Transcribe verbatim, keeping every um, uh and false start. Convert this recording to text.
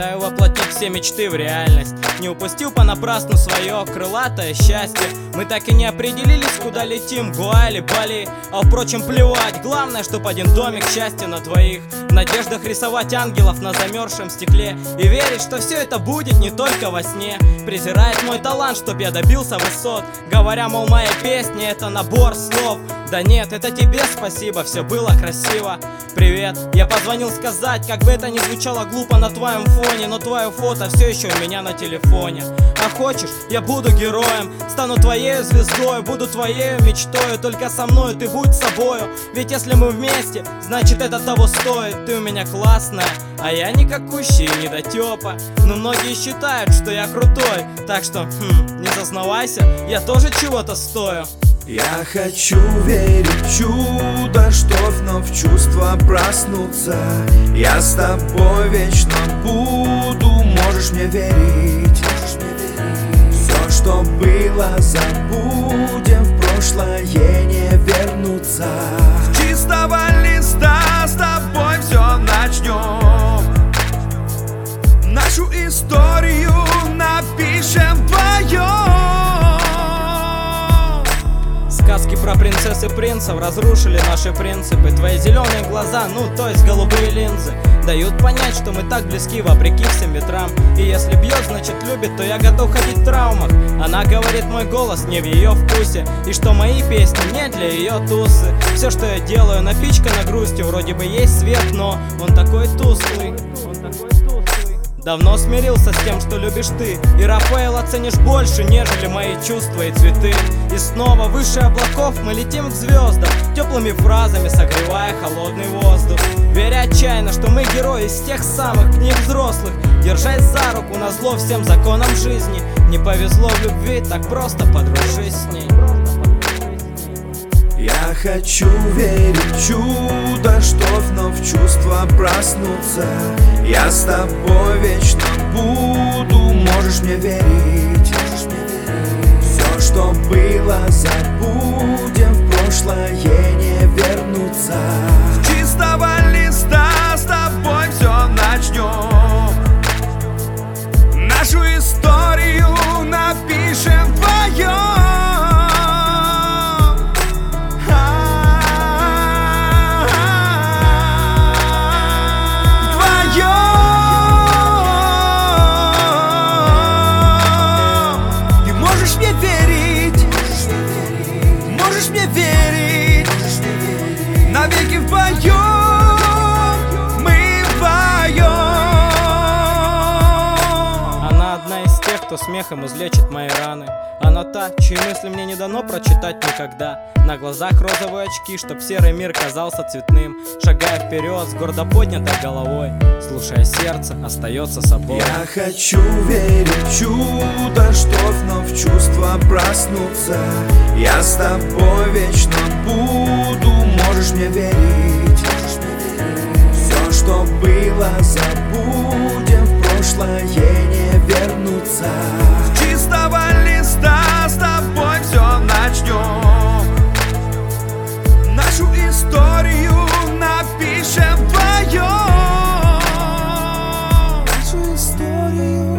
Мечтаю воплотить все мечты в реальность. Не упустил понапрасну свое крылатое счастье. Мы так и не определились, куда летим, Гоа или Бали. А впрочем, плевать, главное, чтоб один домик счастья на двоих. В надеждах рисовать ангелов на замерзшем стекле и верить, что все это будет не только во сне. Презирает мой талант, чтоб я добился высот, говоря, мол, моя песня — это набор слов. Да нет, это тебе спасибо, все было красиво. Привет, я позвонил сказать, как бы это ни звучало глупо на твоем фоне, но твое фото все еще у меня на телефоне. А хочешь, я буду героем, стану твоей звездой, буду твоей мечтой. Только со мной ты будь собою, ведь если мы вместе, значит это того стоит. Ты у меня классная, а я никакущий и недотепа. Но многие считают, что я крутой, так что, хм, не зазнавайся, я тоже чего-то стою. Я хочу верить в чудо, что вновь чувства проснутся. Я с тобой вечно буду, можешь мне верить. Все, что было, забудем, в прошлое не вернуться. С чистого листа с тобой все начнем. Нашу историю напишем вдвоем. Сказки про принцесс и принцев разрушили наши принципы. Твои зеленые глаза, ну то есть голубые линзы, дают понять, что мы так близки вопреки всем ветрам. И если бьет, значит любит, то я готов ходить в травмах. Она говорит, мой голос не в ее вкусе, и что мои песни не для ее тусы. Все, что я делаю, напичкано грустью. Вроде бы есть свет, но он такой тусклый. Он такой тусклый. Давно смирился с тем, что любишь ты, и Рафаэла оценишь больше, нежели мои чувства и цветы. И снова выше облаков мы летим к звездам, теплыми фразами согревая холодный воздух. Веря отчаянно, что мы герои из тех самых книг взрослых, держась за руку назло всем законам жизни. Не повезло в любви, так просто подружись с ней. Я хочу верить в чудо, что вновь чувства проснутся. Я с тобой вечно буду, можешь мне верить. Все, что было, забудем, в прошлое не вернуться. С чистого листа с тобой все начнем. Нашу историю напишем вдвоем. Навеки вдвоем, мы вдвоем. Она одна из тех, кто смехом излечит мои раны. Она та, чьи мысли мне не дано прочитать никогда. На глазах розовые очки, чтоб серый мир казался цветным. Шагая вперед с гордо поднятой головой, слушая сердце, остается собой. Я хочу верить в чудо, что вновь чувства проснутся. Я с тобой вечно буду, можешь мне верить. Все, что было, забудем, в прошлое не вернуться. С чистого листа с тобой все начнем. Нашу историю напишем вдвоем. Нашу историю